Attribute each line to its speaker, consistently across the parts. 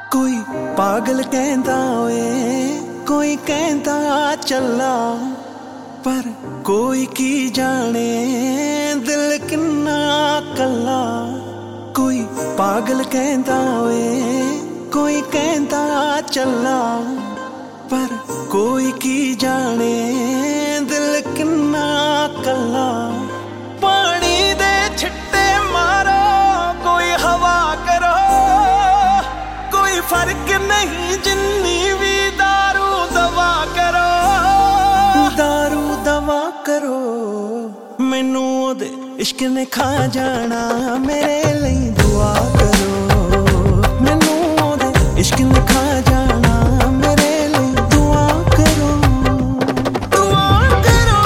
Speaker 1: कोई पागल कहता ओए कोई कहता चला, पर कोई की जाने दिल किन्ना कला। कोई पागल कहता ओए कोई कहता चला, पर कोई की जाने दिल किन्ना कला। पानी दे छिट्टे मारो कोई हवा करो, कोई फर्क नहीं जिन्नी भी दारू दवा करो। दारू दवा करो मैनू ओदे इश्क ने खा जाना, मेरे लिए दुआ करो। मैनू ओदे इश्क ने खा जाना, मेरे लिए दुआ करो। दुआ करो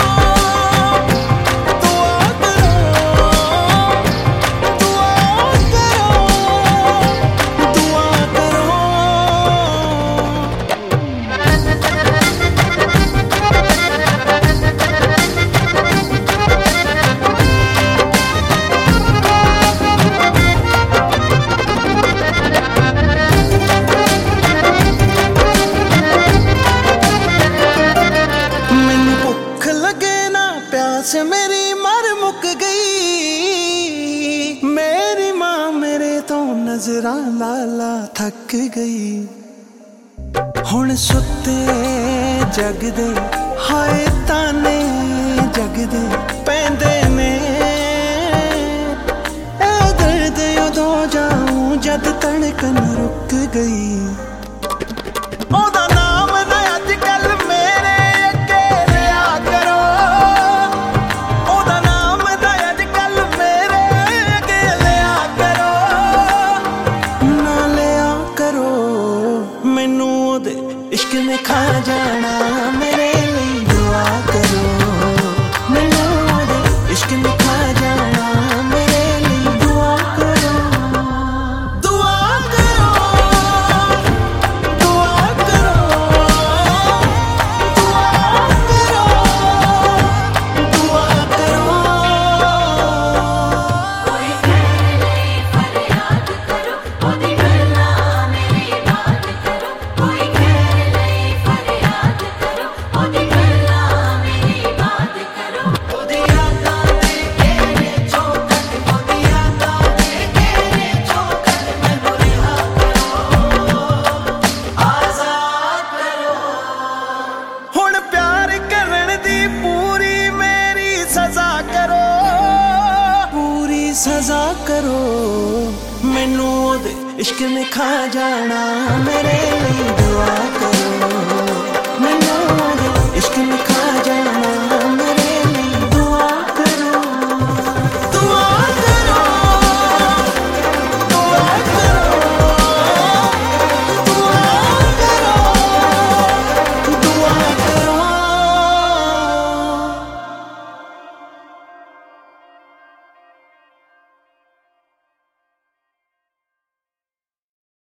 Speaker 1: दुआ करो दुआ करो दुआ करो। प्यास मेरी मर मुक गई, मेरी माँ मेरे तो नजरां लाला थक गई। हुण सुते जगदे हाय ताने जगदे पैंदे ने, ए दर्द उदों जाऊं जद धड़कन रुक गई। ओदा नाम ना अजकल मेरे अगे लिया करो, ओदा नाम ना अजकल मेरे अगे लिया करो। ना लिया करो मैनू ओदे इश्क ने खा जाना, मेरे लिए दुआ करो। मैनू ओदे इश्क ने खा जाना, मेरे लिए दुआ करो। दुआ करो दुआ करो दुआ करो दुआ करो।
Speaker 2: कोई कहले फरियाद करो, ओदी गल्ला मेरी बात करो। कोई कहले फरियाद करो, ओदी गल्ला मेरी बात करो। ओदी यादां दे घेरे चौकट, ओदी यादां दे घेरे चौकट, मैनू रिहा करो, आजाद करो।
Speaker 1: हुण प्यार करन दी पूरी मेरी सजा करो, पूरी सजा करो। मैनू ओदे इश्क ने खा जाना, मेरे लिए दुआ करो। मैनू ओदे इश्क ने खा जाना,